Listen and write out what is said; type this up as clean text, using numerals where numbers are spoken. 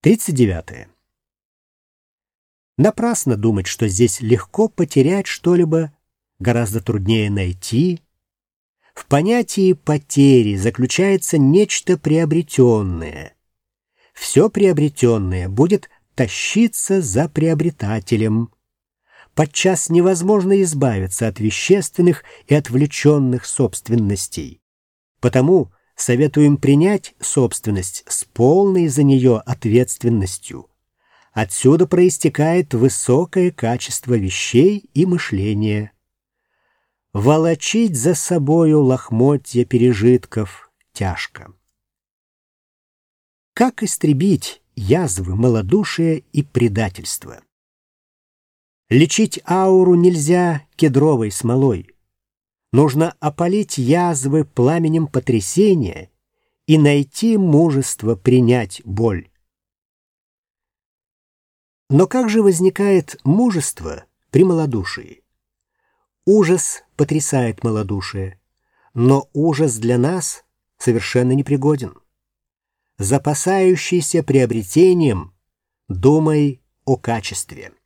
39. Напрасно думать, что здесь легко потерять что-либо, гораздо труднее найти. В понятии потери заключается нечто приобретенное. Все приобретенное будет тащиться за приобретателем. Подчас невозможно избавиться от вещественных и отвлеченных собственностей. Потому советуем принять собственность с полной за нее ответственностью. Отсюда проистекает высокое качество вещей и мышления. Волочить за собою лохмотья пережитков тяжко. Как истребить язвы малодушия и предательства? Лечить ауру нельзя кедровой смолой. Нужно опалить язвы пламенем потрясения и найти мужество принять боль. Но как же возникает мужество при малодушии? Ужас потрясает малодушие, но ужас для нас совершенно непригоден. Запасающийся приобретением, думай о качестве.